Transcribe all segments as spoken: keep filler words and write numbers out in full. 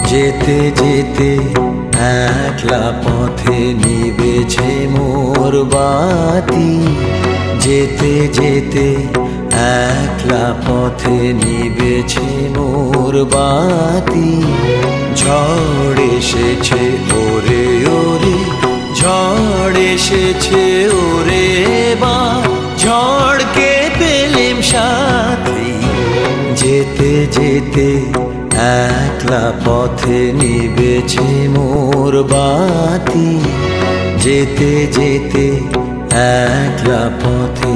যেতে যেতে একলা পথে নিবেছে মোর বাতি, যেতে যেতে একলা পথে নিবেছে মোর বাতি। ঝড় এসেছে ওরে ওরে, ঝড় এসেছে ওরে বা, ঝড়কে পেলেম সাথী। যেতে যেতে একলা পথে নিবেছে মোর বাতি, যেতে যেতে একলা পথে।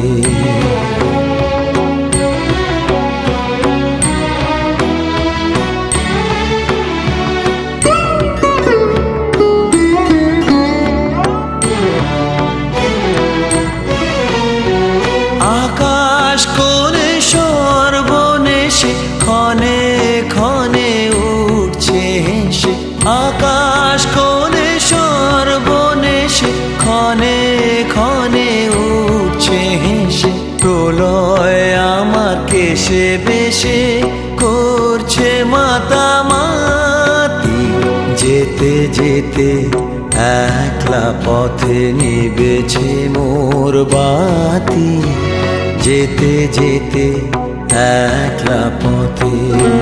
আকাশ কোণে সর্বনেশে ক্ষণে ক্ষণে উঠছে হেসে, আকাশ কোণে সর্বনেশে ক্ষণে ক্ষণে উঠছে হেসে। প্রলয় আমার কেশে বেশে করছে মাতামাতি, যেতে যেতে একলা পথে নিবেছে মোর বাতি, যেতে যেতে একলা পথে।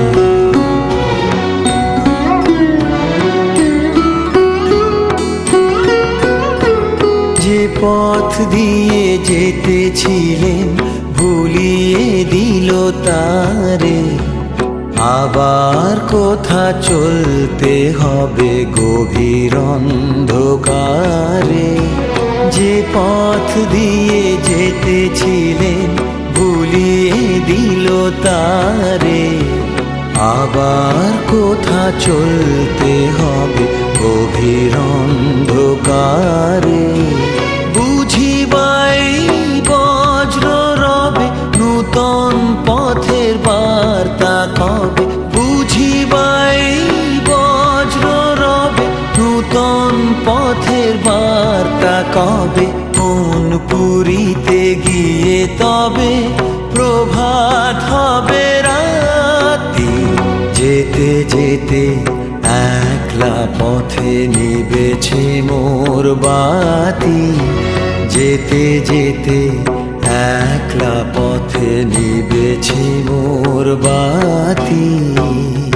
যে পথ দিয়ে যেতেছিলেন ভুলিয়ে দিল তারে, আবার কোথা চলতে হবে গভীর অন্ধকারে। যে পথ দিয়ে যেতেছিলেন ভুলিয়ে দিল তারে, আবার কোথা চলতে হবে গভীর অন্ধকারে। বুঝিবাই বজ্র রবে নূতন পথের বার্তা কবে, বুঝিবাই বজ্র রবে নূতন পথের বার্তা কবে। কোন পুরীতে গিয়ে তবে প্রভাত হবে রাতি, যেতে যেতে একলা পথে নিবেছে মোর বাতি, যেতে যেতে একলা পথে নিবেছে মোর বাতি।